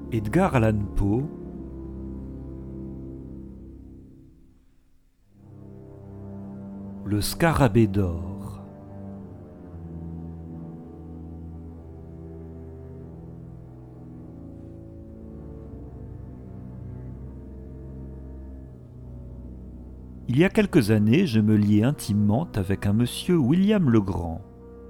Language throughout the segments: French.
Edgar Allan Poe, Le Scarabée d'or. Il y a quelques années, je me liai intimement avec un monsieur William Legrand.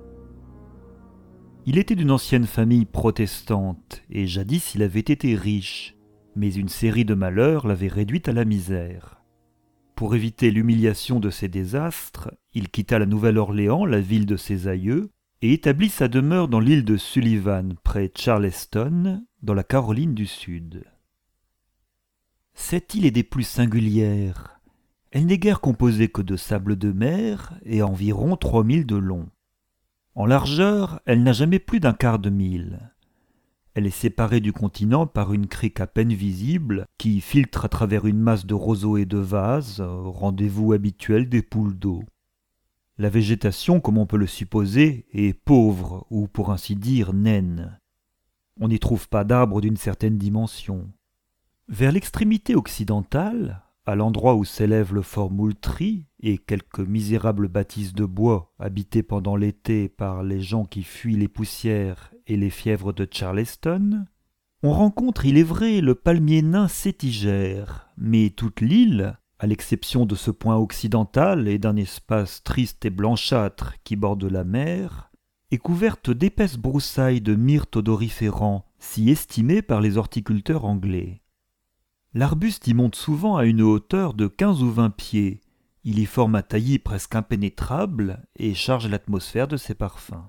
Il était d'une ancienne famille protestante, et jadis il avait été riche, mais une série de malheurs l'avait réduit à la misère. Pour éviter l'humiliation de ces désastres, il quitta la Nouvelle-Orléans, la ville de ses aïeux, et établit sa demeure dans l'île de Sullivan, près Charleston, dans la Caroline du Sud. Cette île est des plus singulières. Elle n'est guère composée que de sable de mer et environ 3000 de long. En largeur, elle n'a jamais plus d'un quart de mille. Elle est séparée du continent par une crique à peine visible qui filtre à travers une masse de roseaux et de vases, rendez-vous habituel des poules d'eau. La végétation, comme on peut le supposer, est pauvre ou pour ainsi dire naine. On n'y trouve pas d'arbres d'une certaine dimension. Vers l'extrémité occidentale, à l'endroit où s'élève le fort Moultrie et quelques misérables bâtisses de bois habitées pendant l'été par les gens qui fuient les poussières et les fièvres de Charleston, on rencontre, il est vrai, le palmier nain sétigère, mais toute l'île, à l'exception de ce point occidental et d'un espace triste et blanchâtre qui borde la mer, est couverte d'épaisses broussailles de myrtes odoriférants, si estimées par les horticulteurs anglais. L'arbuste y monte souvent à une hauteur de 15 ou 20 pieds. Il y forme un taillis presque impénétrable et charge l'atmosphère de ses parfums.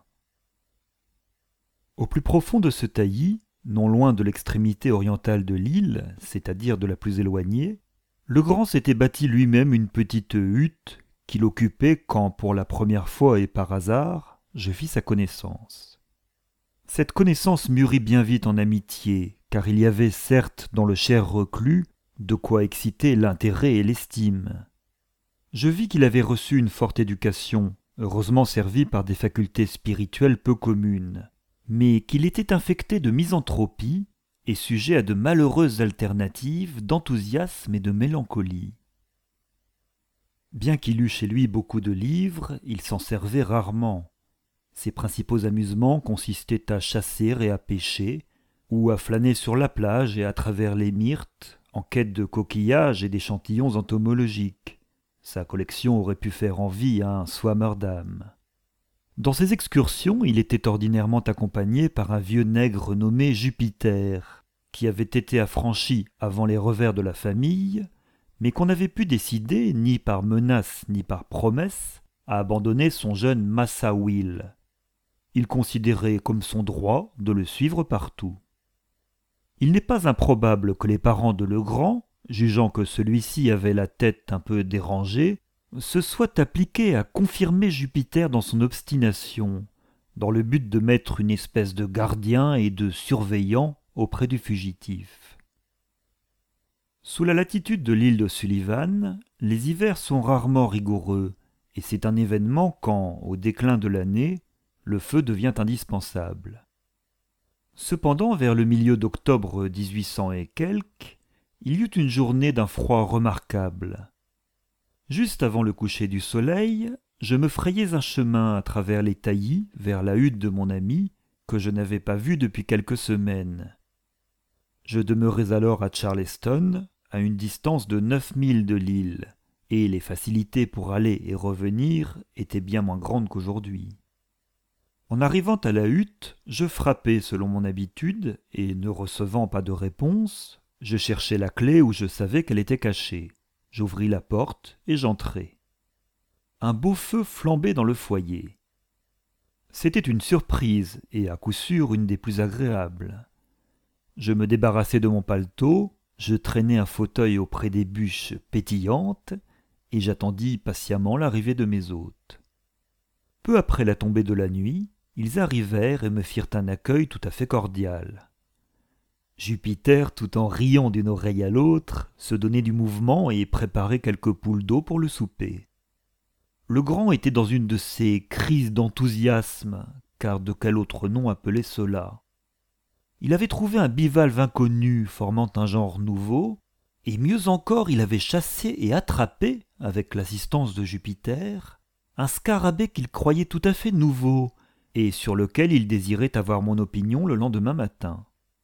Au plus profond de ce taillis, non loin de l'extrémité orientale de l'île, c'est-à-dire de la plus éloignée, Legrand s'était bâti lui-même une petite hutte qu'il occupait quand, pour la première fois et par hasard, je fis sa connaissance. Cette connaissance mûrit bien vite en amitié, car il y avait certes dans le cher reclus de quoi exciter l'intérêt et l'estime. Je vis qu'il avait reçu une forte éducation, heureusement servie par des facultés spirituelles peu communes, mais qu'il était infecté de misanthropie et sujet à de malheureuses alternatives d'enthousiasme et de mélancolie. Bien qu'il eût chez lui beaucoup de livres, il s'en servait rarement. Ses principaux amusements consistaient à chasser et à pêcher, ou à flâner sur la plage et à travers les myrtes, en quête de coquillages et d'échantillons entomologiques. Sa collection aurait pu faire envie à un Swammerdam. Dans ses excursions, il était ordinairement accompagné par un vieux nègre nommé Jupiter, qui avait été affranchi avant les revers de la famille, mais qu'on avait pu décider, ni par menace ni par promesse, à abandonner son jeune Massa Will. Il considérait comme son droit de le suivre partout. Il n'est pas improbable que les parents de Legrand, jugeant que celui-ci avait la tête un peu dérangée, se soient appliqués à confirmer Jupiter dans son obstination, dans le but de mettre une espèce de gardien et de surveillant auprès du fugitif. Sous la latitude de l'île de Sullivan, les hivers sont rarement rigoureux, et c'est un événement quand, au déclin de l'année, le feu devient indispensable. Cependant, vers le milieu d'octobre 1800 et quelques, il y eut une journée d'un froid remarquable. Juste avant le coucher du soleil, je me frayais un chemin à travers les taillis vers la hutte de mon ami, que je n'avais pas vue depuis quelques semaines. Je demeurais alors à Charleston, à une distance de 9000 de l'île, et les facilités pour aller et revenir étaient bien moins grandes qu'aujourd'hui. En arrivant à la hutte, je frappai selon mon habitude, et ne recevant pas de réponse, je cherchai la clé où je savais qu'elle était cachée. J'ouvris la porte et j'entrai. Un beau feu flambait dans le foyer. C'était une surprise, et à coup sûr une des plus agréables. Je me débarrassai de mon paletot, je traînai un fauteuil auprès des bûches pétillantes, et j'attendis patiemment l'arrivée de mes hôtes. Peu après la tombée de la nuit, ils arrivèrent et me firent un accueil tout à fait cordial. Jupiter, tout en riant d'une oreille à l'autre, se donnait du mouvement et préparait quelques poules d'eau pour le souper. Legrand était dans une de ces crises d'enthousiasme, car de quel autre nom appeler cela? Il avait trouvé un bivalve inconnu formant un genre nouveau, et mieux encore il avait chassé et attrapé, avec l'assistance de Jupiter, un scarabée qu'il croyait tout à fait nouveau, et sur lequel il désirait avoir mon opinion le lendemain matin.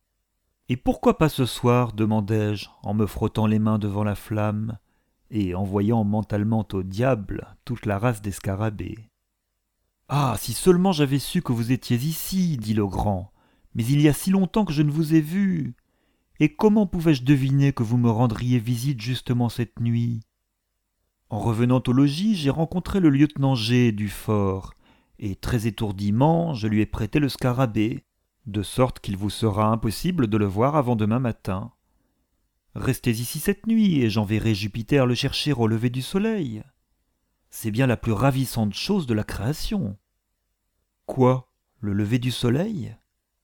« Et pourquoi pas ce soir ?» demandai-je, en me frottant les mains devant la flamme, et en voyant mentalement au diable toute la race des scarabées. « Ah, si seulement j'avais su que vous étiez ici, dit le grand, mais il y a si longtemps que je ne vous ai vu. Et comment pouvais-je deviner que vous me rendriez visite justement cette nuit ? En revenant au logis, j'ai rencontré le lieutenant G du fort, et très étourdiment, je lui ai prêté le scarabée, de sorte qu'il vous sera impossible de le voir avant demain matin. Restez ici cette nuit, et j'enverrai Jupiter le chercher au lever du soleil. C'est bien la plus ravissante chose de la création. » « Quoi, le lever du soleil ? » ?»«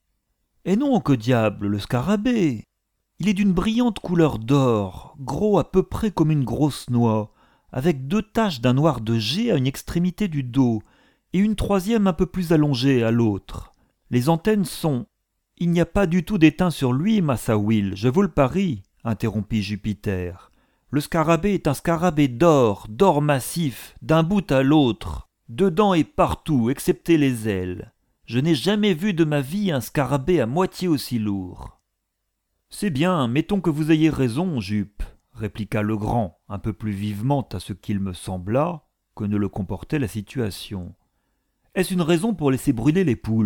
Eh non, que diable, le scarabée ! Il est d'une brillante couleur d'or, gros à peu près comme une grosse noix, avec 2 taches d'un noir de jet à une extrémité du dos, et une troisième un peu plus allongée à l'autre. Les antennes sont... »« Il n'y a pas du tout d'étain sur lui, Massa Will, je vous le parie, » interrompit Jupiter. « Le scarabée est un scarabée d'or massif, d'un bout à l'autre, dedans et partout, excepté les ailes. Je n'ai jamais vu de ma vie un scarabée à moitié aussi lourd. »« C'est bien, mettons que vous ayez raison, Jup, » répliqua le grand, un peu plus vivement à ce qu'il me sembla que ne le comportait la situation. « Est-ce une raison pour laisser brûler les poules ?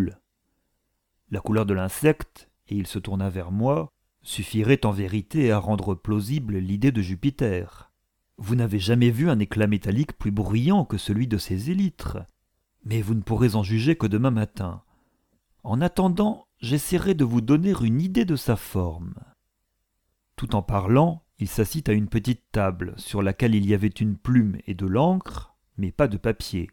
La couleur de l'insecte, et il se tourna vers moi, suffirait en vérité à rendre plausible l'idée de Jupiter. Vous n'avez jamais vu un éclat métallique plus bruyant que celui de ces élytres, mais vous ne pourrez en juger que demain matin. En attendant, j'essaierai de vous donner une idée de sa forme. » Tout en parlant, il s'assit à une petite table sur laquelle il y avait une plume et de l'encre, mais pas de papier.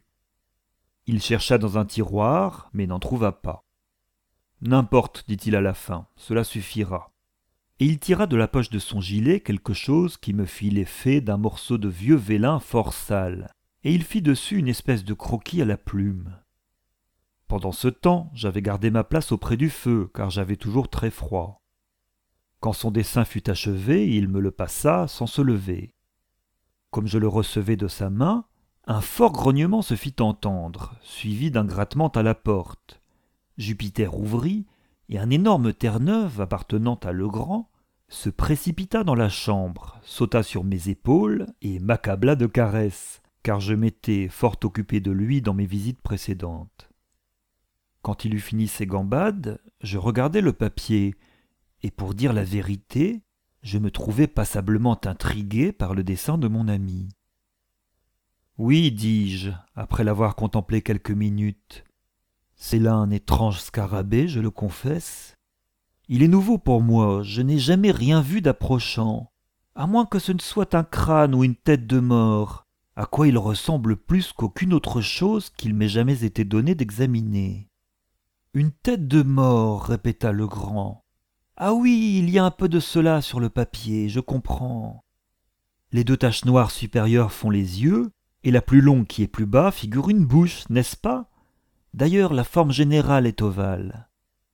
Il chercha dans un tiroir, mais n'en trouva pas. « N'importe, dit-il à la fin, cela suffira. » Et il tira de la poche de son gilet quelque chose qui me fit l'effet d'un morceau de vieux vélin fort sale, et il fit dessus une espèce de croquis à la plume. Pendant ce temps, j'avais gardé ma place auprès du feu, car j'avais toujours très froid. Quand son dessin fut achevé, il me le passa sans se lever. Comme je le recevais de sa main, un fort grognement se fit entendre, suivi d'un grattement à la porte. Jupiter ouvrit, et un énorme Terre-Neuve appartenant à Legrand se précipita dans la chambre, sauta sur mes épaules et m'accabla de caresses, car je m'étais fort occupé de lui dans mes visites précédentes. Quand il eut fini ses gambades, je regardai le papier, et pour dire la vérité, je me trouvai passablement intrigué par le dessin de mon ami. « Oui, dis-je, après l'avoir contemplé quelques minutes, c'est là un étrange scarabée, je le confesse. Il est nouveau pour moi, je n'ai jamais rien vu d'approchant, à moins que ce ne soit un crâne ou une tête de mort, à quoi il ressemble plus qu'aucune autre chose qu'il m'ait jamais été donné d'examiner. »« Une tête de mort, répéta le grand. Ah oui, il y a un peu de cela sur le papier, je comprends. Les 2 taches noires supérieures font les yeux, et la plus longue qui est plus bas figure une bouche, n'est-ce pas ? D'ailleurs, la forme générale est ovale. »«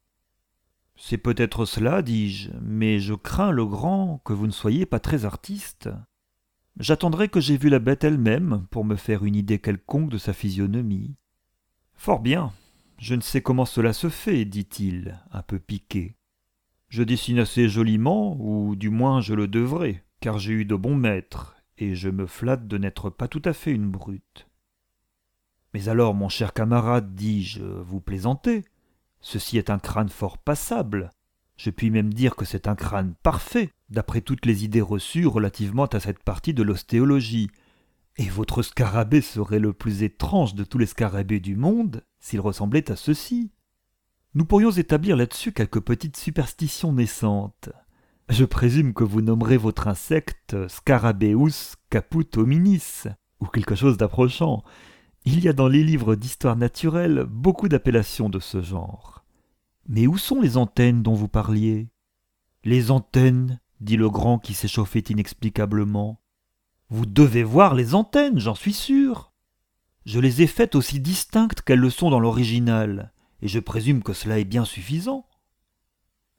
C'est peut-être cela, dis-je, mais je crains, le grand, que vous ne soyez pas très artiste. J'attendrai que j'aie vu la bête elle-même pour me faire une idée quelconque de sa physionomie. »« Fort bien, je ne sais comment cela se fait, dit-il, un peu piqué. Je dessine assez joliment, ou du moins je le devrais, car j'ai eu de bons maîtres, et je me flatte de n'être pas tout à fait une brute. »« Mais alors, mon cher camarade, dis-je, vous plaisantez. Ceci est un crâne fort passable. Je puis même dire que c'est un crâne parfait, d'après toutes les idées reçues relativement à cette partie de l'ostéologie. Et votre scarabée serait le plus étrange de tous les scarabées du monde, s'il ressemblait à ceci. Nous pourrions établir là-dessus quelques petites superstitions naissantes. Je présume que vous nommerez votre insecte Scarabeus caput hominis, ou quelque chose d'approchant. Il y a dans les livres d'histoire naturelle beaucoup d'appellations de ce genre. Mais où sont les antennes dont vous parliez ? Les antennes, dit le grand qui s'échauffait inexplicablement. Vous devez voir les antennes, j'en suis sûr. Je les ai faites aussi distinctes qu'elles le sont dans l'original, et je présume que cela est bien suffisant.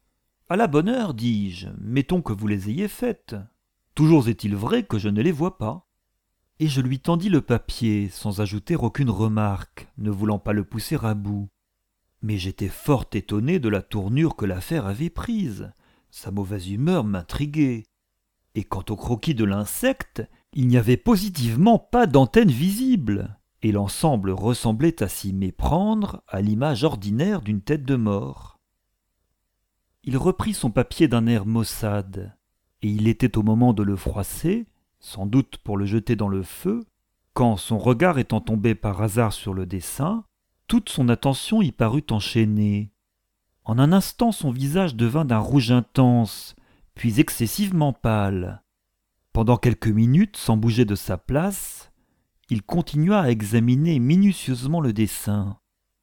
À la bonne heure, dis-je, mettons que vous les ayez faites. Toujours est-il vrai que je ne les vois pas. Et je lui tendis le papier, sans ajouter aucune remarque, ne voulant pas le pousser à bout. Mais j'étais fort étonné de la tournure que l'affaire avait prise. Sa mauvaise humeur m'intriguait. Et quant au croquis de l'insecte, il n'y avait positivement pas d'antenne visible, et l'ensemble ressemblait à s'y méprendre à l'image ordinaire d'une tête de mort. Il reprit son papier d'un air maussade, et il était au moment de le froisser, sans doute pour le jeter dans le feu, quand, son regard étant tombé par hasard sur le dessin, toute son attention y parut enchaînée. En un instant, son visage devint d'un rouge intense, puis excessivement pâle. Pendant quelques minutes, sans bouger de sa place, il continua à examiner minutieusement le dessin.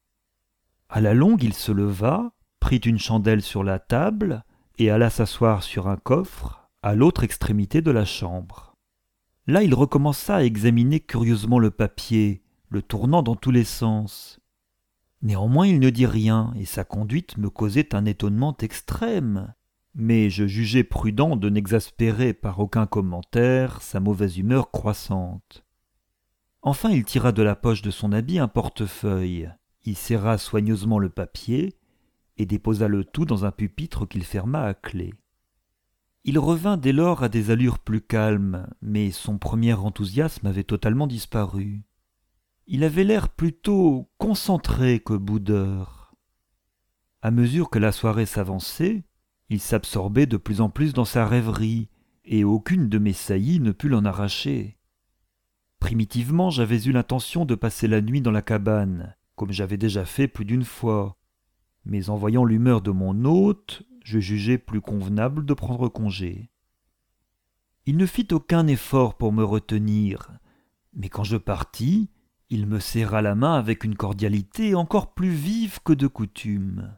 À la longue, il se leva, prit une chandelle sur la table et alla s'asseoir sur un coffre à l'autre extrémité de la chambre. Là, il recommença à examiner curieusement le papier, le tournant dans tous les sens. Néanmoins, il ne dit rien, et sa conduite me causait un étonnement extrême. Mais je jugeai prudent de n'exaspérer par aucun commentaire sa mauvaise humeur croissante. Enfin, il tira de la poche de son habit un portefeuille, y serra soigneusement le papier, et déposa le tout dans un pupitre qu'il ferma à clé. Il revint dès lors à des allures plus calmes, mais son premier enthousiasme avait totalement disparu. Il avait l'air plutôt concentré que boudeur. À mesure que la soirée s'avançait, il s'absorbait de plus en plus dans sa rêverie, et aucune de mes saillies ne put l'en arracher. Primitivement, j'avais eu l'intention de passer la nuit dans la cabane, comme j'avais déjà fait plus d'une fois. Mais en voyant l'humeur de mon hôte, je jugeai plus convenable de prendre congé. Il ne fit aucun effort pour me retenir, mais quand je partis, il me serra la main avec une cordialité encore plus vive que de coutume.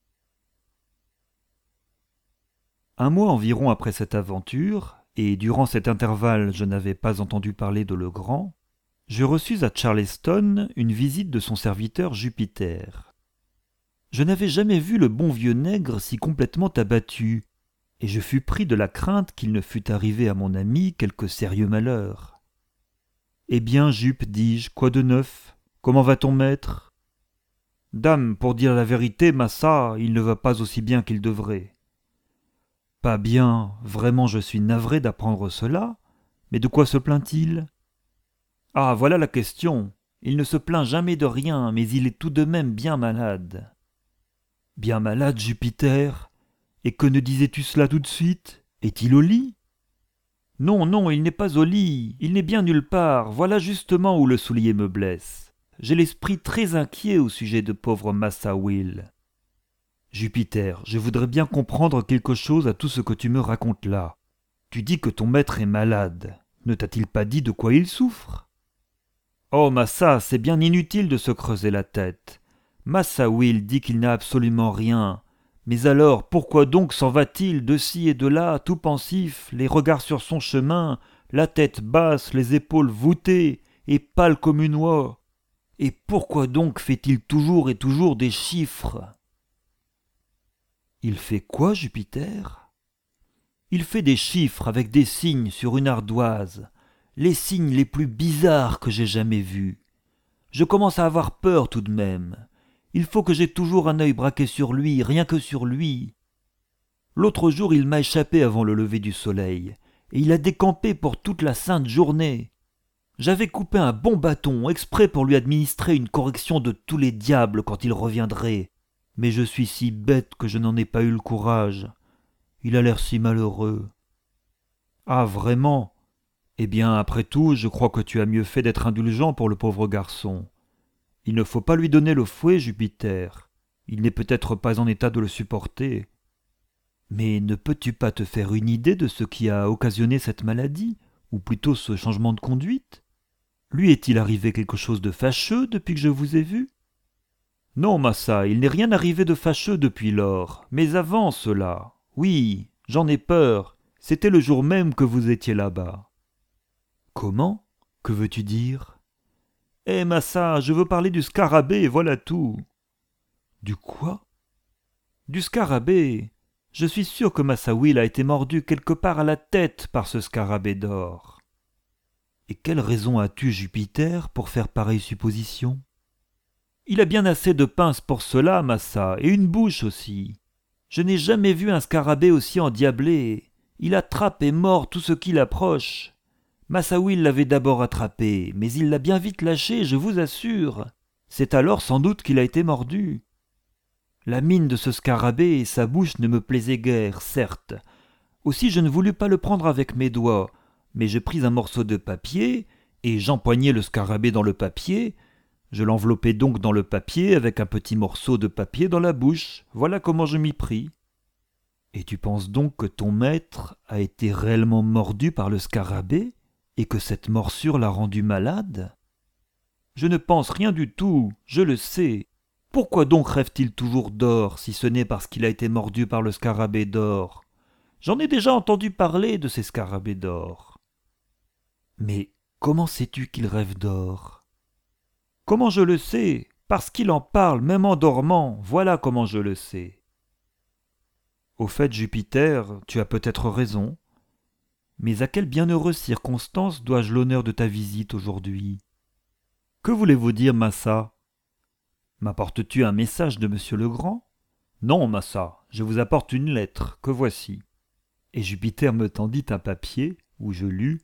Un mois environ après cette aventure, et durant cet intervalle je n'avais pas entendu parler de Legrand, je reçus à Charleston une visite de son serviteur Jupiter. Je n'avais jamais vu le bon vieux nègre si complètement abattu, et je fus pris de la crainte qu'il ne fût arrivé à mon ami quelque sérieux malheur. « Eh bien, Jup, dis-je, quoi de neuf? Comment va ton maître ?»« Dame, pour dire la vérité, massa, il ne va pas aussi bien qu'il devrait. »« Pas bien, vraiment je suis navré d'apprendre cela, mais de quoi se plaint-il ?»« Ah, voilà la question. Il ne se plaint jamais de rien, mais il est tout de même bien malade. »« Bien malade, Jupiter? Et que ne disais-tu cela tout de suite? Est-il au lit ?»« Non, non, il n'est pas au lit, il n'est bien nulle part, voilà justement où le soulier me blesse. J'ai l'esprit très inquiet au sujet de pauvre Massa Will. »« Jupiter, je voudrais bien comprendre quelque chose à tout ce que tu me racontes là. Tu dis que ton maître est malade. Ne t'a-t-il pas dit de quoi il souffre? »« Oh, Massa, c'est bien inutile de se creuser la tête. Massa Will dit qu'il n'a absolument rien. Mais alors, pourquoi donc s'en va-t-il de ci et de là, tout pensif, les regards sur son chemin, la tête basse, les épaules voûtées, et pâle comme une oie? Et pourquoi donc fait-il toujours et toujours des chiffres? » « Il fait quoi, Jupiter? »« Il fait des chiffres avec des signes sur une ardoise, les signes les plus bizarres que j'ai jamais vus. Je commence à avoir peur tout de même. Il faut que j'ai toujours un œil braqué sur lui, rien que sur lui. L'autre jour, il m'a échappé avant le lever du soleil, et il a décampé pour toute la sainte journée. J'avais coupé un bon bâton, exprès pour lui administrer une correction de tous les diables quand il reviendrait. Mais je suis si bête que je n'en ai pas eu le courage. Il a l'air si malheureux. »« Ah, vraiment? Eh bien, après tout, je crois que tu as mieux fait d'être indulgent pour le pauvre garçon. Il ne faut pas lui donner le fouet, Jupiter. Il n'est peut-être pas en état de le supporter. Mais ne peux-tu pas te faire une idée de ce qui a occasionné cette maladie, ou plutôt ce changement de conduite? Lui est-il arrivé quelque chose de fâcheux depuis que je vous ai vu? » ?»« Non, Massa, il n'est rien arrivé de fâcheux depuis lors, mais avant cela. Oui, j'en ai peur. C'était le jour même que vous étiez là-bas. »« Comment? Que veux-tu dire? »« Eh, Massa, je veux parler du scarabée, voilà tout. »« Du quoi? »« Du scarabée. Je suis sûr que Massa Will a été mordu quelque part à la tête par ce scarabée d'or. » « Et quelle raison as-tu, Jupiter, pour faire pareille supposition ? » ?»« Il a bien assez de pinces pour cela, Massa, et une bouche aussi. Je n'ai jamais vu un scarabée aussi endiablé. Il attrape et mord tout ce qui l'approche. Massa Will l'avait d'abord attrapé, mais il l'a bien vite lâché, je vous assure. C'est alors sans doute qu'il a été mordu. La mine de ce scarabée et sa bouche ne me plaisaient guère, certes. Aussi je ne voulus pas le prendre avec mes doigts, mais je pris un morceau de papier, et j'empoignai le scarabée dans le papier. Je l'enveloppai donc dans le papier avec un petit morceau de papier dans la bouche. Voilà comment je m'y pris. »« Et tu penses donc que ton maître a été réellement mordu par le scarabée, et que cette morsure l'a rendu malade ? » ?»« Je ne pense rien du tout, je le sais. Pourquoi donc rêve-t-il toujours d'or, si ce n'est parce qu'il a été mordu par le scarabée d'or ? J'en ai déjà entendu parler de ces scarabées d'or. »« Mais comment sais-tu qu'il rêve d'or ? » ?»« Comment je le sais ? Parce qu'il en parle, même en dormant, voilà comment je le sais. »« Au fait, Jupiter, tu as peut-être raison. Mais à quelle bienheureuse circonstance dois-je l'honneur de ta visite aujourd'hui ? Que voulez-vous dire, Massa ? M'apportes-tu un message de Monsieur Legrand ? Non, Massa, je vous apporte une lettre, que voici. » Et Jupiter me tendit un papier où je lus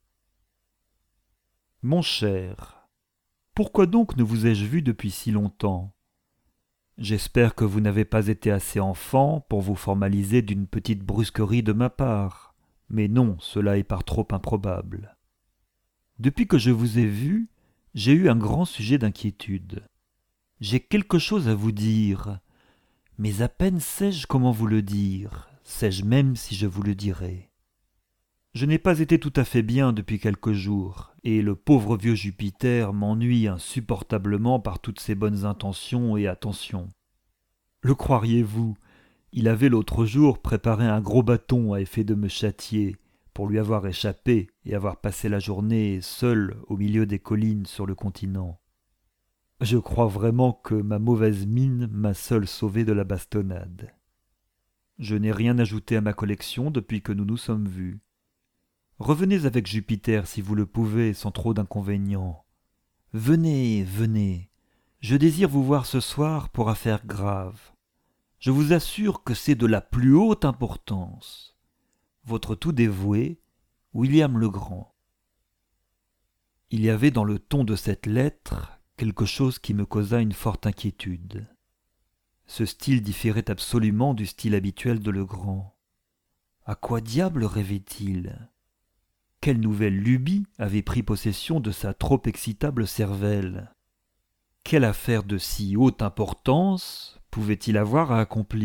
« Mon cher, pourquoi donc ne vous ai-je vu depuis si longtemps ? J'espère que vous n'avez pas été assez enfant pour vous formaliser d'une petite brusquerie de ma part. Mais non, cela est par trop improbable. Depuis que je vous ai vu, j'ai eu un grand sujet d'inquiétude. J'ai quelque chose à vous dire, mais à peine sais-je comment vous le dire, sais-je même si je vous le dirai. Je n'ai pas été tout à fait bien depuis quelques jours, et le pauvre vieux Jupiter m'ennuie insupportablement par toutes ses bonnes intentions et attentions. Le croiriez-vous, il avait l'autre jour préparé un gros bâton à effet de me châtier, pour lui avoir échappé et avoir passé la journée seul au milieu des collines sur le continent. Je crois vraiment que ma mauvaise mine m'a seul sauvé de la bastonnade. Je n'ai rien ajouté à ma collection depuis que nous nous sommes vus. Revenez avec Jupiter si vous le pouvez, sans trop d'inconvénients. Venez, venez. Je désire vous voir ce soir pour affaire grave. Je vous assure que c'est de la plus haute importance. Votre tout dévoué, William Legrand. Il y avait dans le ton de cette lettre quelque chose qui me causa une forte inquiétude. Ce style différait absolument du style habituel de Legrand. À quoi diable rêvait-il ? Quelle nouvelle lubie avait pris possession de sa trop excitable cervelle ? Quelle affaire de si haute importance pouvait-il avoir à accomplir ?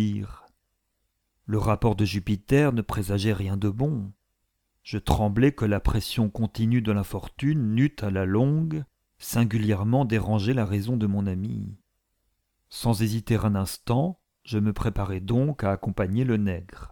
Le rapport de Jupiter ne présageait rien de bon. Je tremblais que la pression continue de l'infortune n'eût à la longue singulièrement dérangé la raison de mon ami. Sans hésiter un instant, je me préparai donc à accompagner le nègre.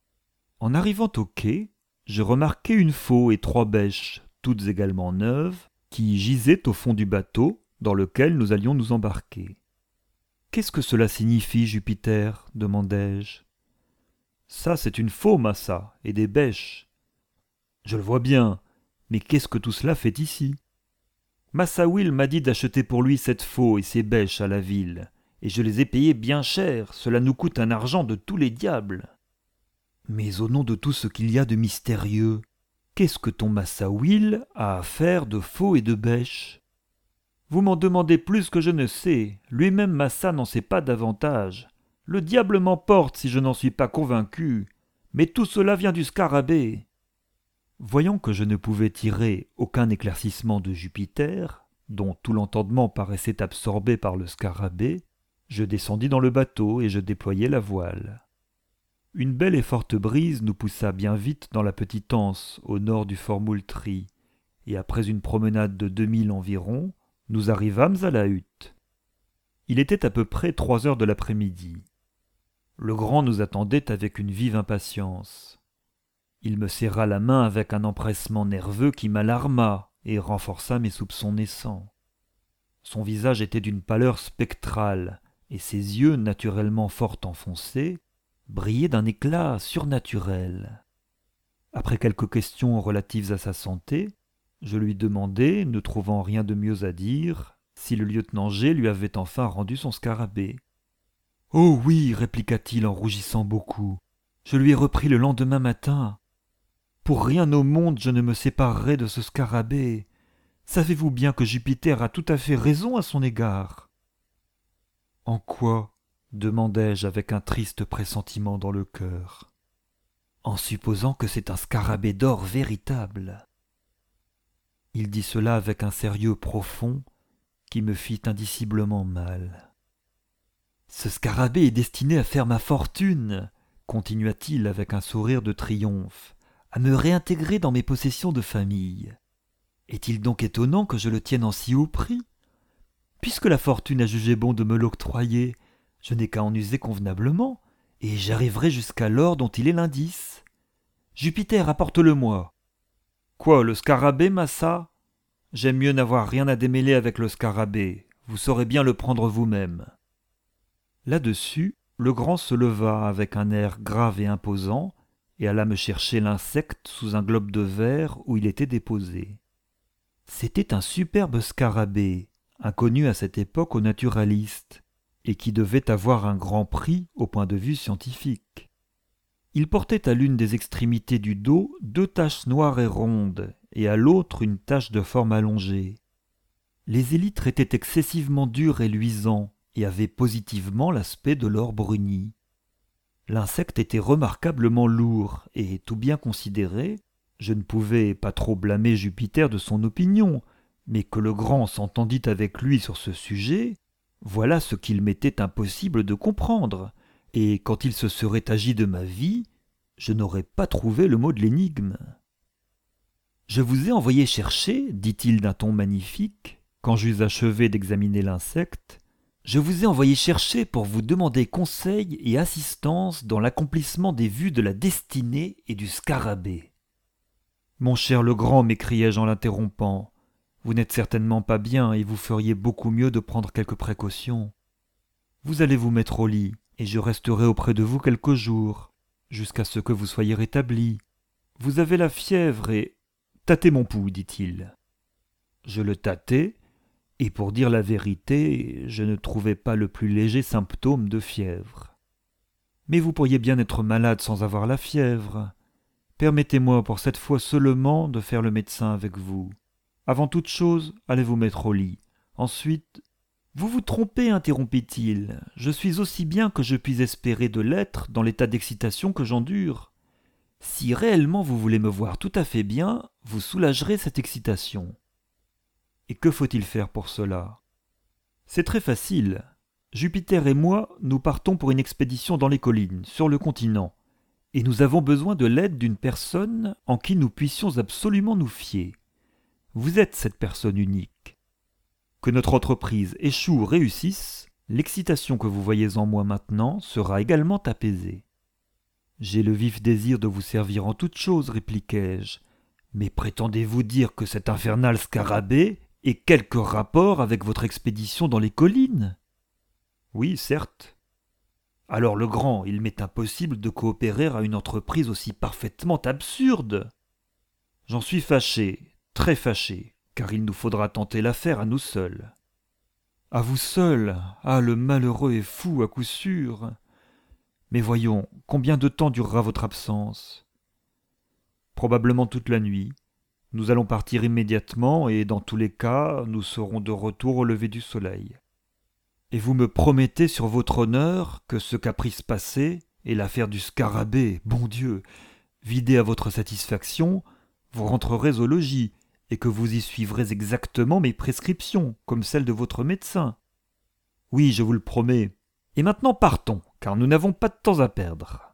En arrivant au quai, je remarquai une faulx et 3 bêches, toutes également neuves, qui gisaient au fond du bateau dans lequel nous allions nous embarquer. « Qu'est-ce que cela signifie, Jupiter ? demandai-je. « Ça, c'est une faulx, Massa, et des bêches. »« Je le vois bien, mais qu'est-ce que tout cela fait ici ? » Massa Will m'a dit d'acheter pour lui cette faulx et ces bêches à la ville, et je les ai payées bien cher, cela nous coûte un argent de tous les diables. Mais au nom de tout ce qu'il y a de mystérieux, qu'est-ce que ton Massa Will a à faire de faulx et de bêches ? Vous m'en demandez plus que je ne sais, lui-même Massa n'en sait pas davantage. Le diable m'emporte si je n'en suis pas convaincu, mais tout cela vient du scarabée. » Voyant que je ne pouvais tirer aucun éclaircissement de Jupiter, dont tout l'entendement paraissait absorbé par le scarabée, je descendis dans le bateau et je déployai la voile. Une belle et forte brise nous poussa bien vite dans la petite anse au nord du fort Moultrie, et après une promenade de 2 milles environ, nous arrivâmes à la hutte. Il était à peu près 3 heures de l'après-midi. Legrand nous attendait avec une vive impatience. Il me serra la main avec un empressement nerveux qui m'alarma et renforça mes soupçons naissants. Son visage était d'une pâleur spectrale, et ses yeux, naturellement fort enfoncés, brillait d'un éclat surnaturel. Après quelques questions relatives à sa santé, je lui demandai, ne trouvant rien de mieux à dire, si le lieutenant G lui avait enfin rendu son scarabée. « Oh oui, répliqua-t-il en rougissant beaucoup, je lui ai repris le lendemain matin. Pour rien au monde je ne me séparerai de ce scarabée. Savez-vous bien que Jupiter a tout à fait raison à son égard ?» « En quoi ?» demandai-je avec un triste pressentiment dans le cœur. « En supposant que c'est un scarabée d'or véritable. » Il dit cela avec un sérieux profond qui me fit indiciblement mal. « Ce scarabée est destiné à faire ma fortune, » continua-t-il avec un sourire de triomphe, « à me réintégrer dans mes possessions de famille. Est-il donc étonnant que je le tienne en si haut prix ? Puisque la fortune a jugé bon de me l'octroyer, je n'ai qu'à en user convenablement, et j'arriverai jusqu'à l'or dont il est l'indice. Jupiter, apporte-le-moi. »« Quoi, le scarabée, massa ? J'aime mieux n'avoir rien à démêler avec le scarabée, vous saurez bien le prendre vous-même. » Là-dessus, le grand se leva avec un air grave et imposant, et alla me chercher l'insecte sous un globe de verre où il était déposé. C'était un superbe scarabée, inconnu à cette époque aux naturalistes, et qui devait avoir un grand prix au point de vue scientifique. Il portait à l'une des extrémités du dos 2 taches noires et rondes, et à l'autre une tache de forme allongée. Les élytres étaient excessivement durs et luisants, et avaient positivement l'aspect de l'or bruni. L'insecte était remarquablement lourd, et, tout bien considéré, je ne pouvais pas trop blâmer Jupiter de son opinion, mais que le grand s'entendît avec lui sur ce sujet, voilà ce qu'il m'était impossible de comprendre, et quand il se serait agi de ma vie, je n'aurais pas trouvé le mot de l'énigme. « Je vous ai envoyé chercher, dit-il d'un ton magnifique, quand j'eus achevé d'examiner l'insecte, je vous ai envoyé chercher pour vous demander conseil et assistance dans l'accomplissement des vues de la destinée et du scarabée. »« Mon cher Legrand, m'écriai-je en l'interrompant, vous n'êtes certainement pas bien et vous feriez beaucoup mieux de prendre quelques précautions. Vous allez vous mettre au lit et je resterai auprès de vous quelques jours, jusqu'à ce que vous soyez rétabli. Vous avez la fièvre et... Tâtez mon pouls, dit-il. Je le tâtai, et pour dire la vérité, je ne trouvai pas le plus léger symptôme de fièvre. Mais vous pourriez bien être malade sans avoir la fièvre. Permettez-moi pour cette fois seulement de faire le médecin avec vous. Avant toute chose, allez vous mettre au lit. Ensuite... Vous vous trompez, interrompit-il. Je suis aussi bien que je puis espérer de l'être dans l'état d'excitation que j'endure. Si réellement vous voulez me voir tout à fait bien, vous soulagerez cette excitation. Et que faut-il faire pour cela ? C'est très facile. Jupiter et moi, nous partons pour une expédition dans les collines, sur le continent, et nous avons besoin de l'aide d'une personne en qui nous puissions absolument nous fier. Vous êtes cette personne unique. Que notre entreprise échoue ou réussisse, l'excitation que vous voyez en moi maintenant sera également apaisée. J'ai le vif désir de vous servir en toutes choses, répliquai-je, mais prétendez-vous dire que cet infernal scarabée ait quelque rapport avec votre expédition dans les collines ? Oui, certes. Alors le grand, il m'est impossible de coopérer à une entreprise aussi parfaitement absurde. J'en suis fâché, très fâché, car il nous faudra tenter l'affaire à nous seuls. À vous seuls ? Ah, le malheureux est fou à coup sûr. Mais voyons, combien de temps durera votre absence ? Probablement toute la nuit. Nous allons partir immédiatement et dans tous les cas, nous serons de retour au lever du soleil. Et vous me promettez sur votre honneur que ce caprice passé et l'affaire du scarabée, bon Dieu, vidée à votre satisfaction, vous rentrerez au logis et que vous y suivrez exactement mes prescriptions, comme celles de votre médecin. Oui, je vous le promets. Et maintenant partons, car nous n'avons pas de temps à perdre.